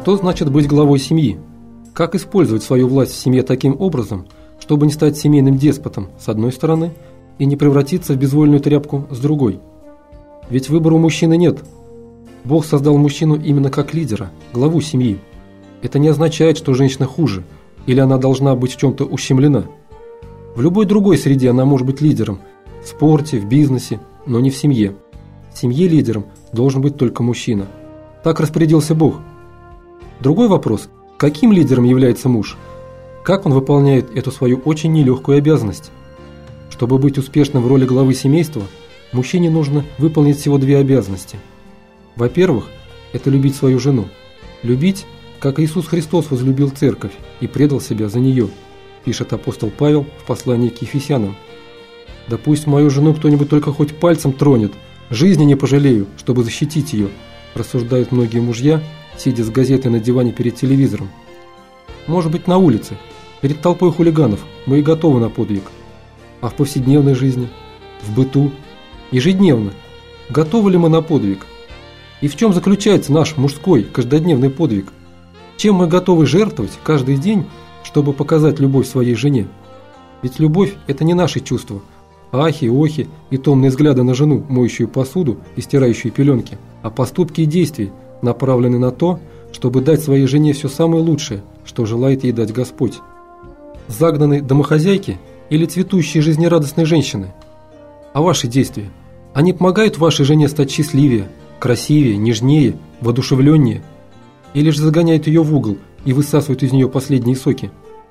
Что значит быть главой семьи? Как использовать свою власть в семье таким образом, чтобы не стать семейным деспотом с одной стороны и не превратиться в безвольную тряпку с другой? Ведь выбора у мужчины нет. Бог создал мужчину именно как лидера, главу семьи. Это не означает, что женщина хуже или она должна быть в чем-то ущемлена. В любой другой среде она может быть лидером – в спорте, в бизнесе, но не в семье. В семье лидером должен быть только мужчина. Так распорядился Бог. Другой вопрос – каким лидером является муж? Как он выполняет эту свою очень нелегкую обязанность? Чтобы быть успешным в роли главы семейства, мужчине нужно выполнить всего две обязанности. Во-первых, это любить свою жену. Любить, как Иисус Христос возлюбил церковь и предал себя за нее, пишет апостол Павел в послании к Ефесянам. «Да пусть мою жену кто-нибудь только хоть пальцем тронет, жизни не пожалею, чтобы защитить ее», рассуждают многие мужья, сидя с газетой на диване перед телевизором. Может быть, на улице, перед толпой хулиганов мы и готовы на подвиг. А в повседневной жизни, в быту, ежедневно, готовы ли мы на подвиг? И в чем заключается наш мужской каждодневный подвиг? Чем мы готовы жертвовать каждый день, чтобы показать любовь своей жене? Ведь любовь – это не наши чувства, ахи, охи и томные взгляды на жену, моющую посуду и стирающую пеленки, а поступки и действия, направленные на то, чтобы дать своей жене все самое лучшее, что желает ей дать Господь. Загнанной домохозяйки или цветущей жизнерадостной женщины? А ваши действия? Они помогают вашей жене стать счастливее, красивее, нежнее, воодушевленнее? Или же загоняют ее в угол и высасывают из нее последние соки?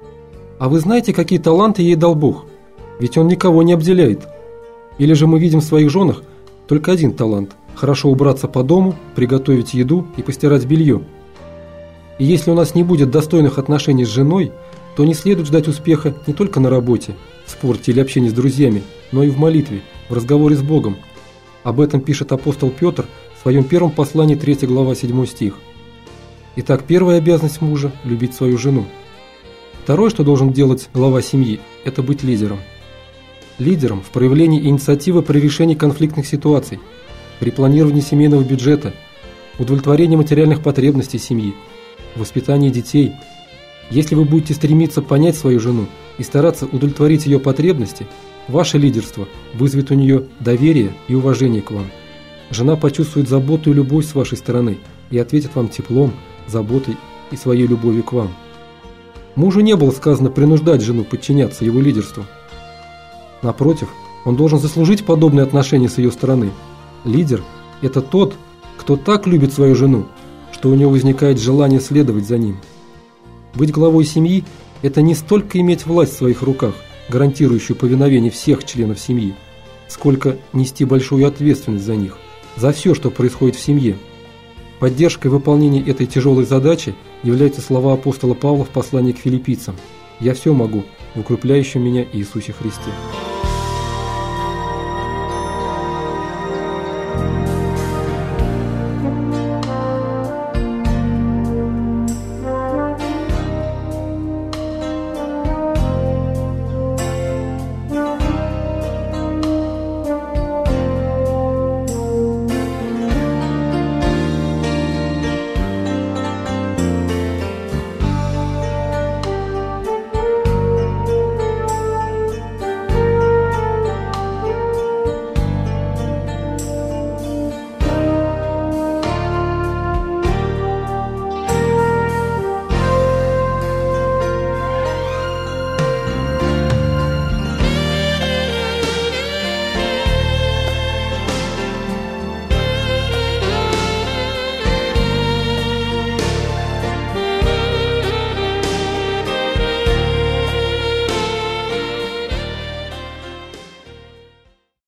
А вы знаете, какие таланты ей дал Бог? Ведь Он никого не обделяет. Или же мы видим в своих женах только один талант – хорошо убраться по дому, приготовить еду и постирать белье. И если у нас не будет достойных отношений с женой, то не следует ждать успеха не только на работе, в спорте или общении с друзьями, но и в молитве, в разговоре с Богом. Об этом пишет апостол Петр в своем первом послании 3 глава 7 стих. Итак, первая обязанность мужа – любить свою жену. Второе, что должен делать глава семьи – это быть лидером. Лидером в проявлении инициативы при решении конфликтных ситуаций, при планировании семейного бюджета, удовлетворении материальных потребностей семьи, воспитании детей. Если вы будете стремиться понять свою жену и стараться удовлетворить ее потребности, ваше лидерство вызовет у нее доверие и уважение к вам. Жена почувствует заботу и любовь с вашей стороны и ответит вам теплом, заботой и своей любовью к вам. Мужу не было сказано принуждать жену подчиняться его лидерству. Напротив, он должен заслужить подобные отношения с ее стороны. Лидер – это тот, кто так любит свою жену, что у него возникает желание следовать за ним. Быть главой семьи – это не столько иметь власть в своих руках, гарантирующую повиновение всех членов семьи, сколько нести большую ответственность за них, за все, что происходит в семье. Поддержкой выполнения этой тяжелой задачи являются слова апостола Павла в послании к филиппийцам: «Я все могу в укрепляющем меня Иисусе Христе».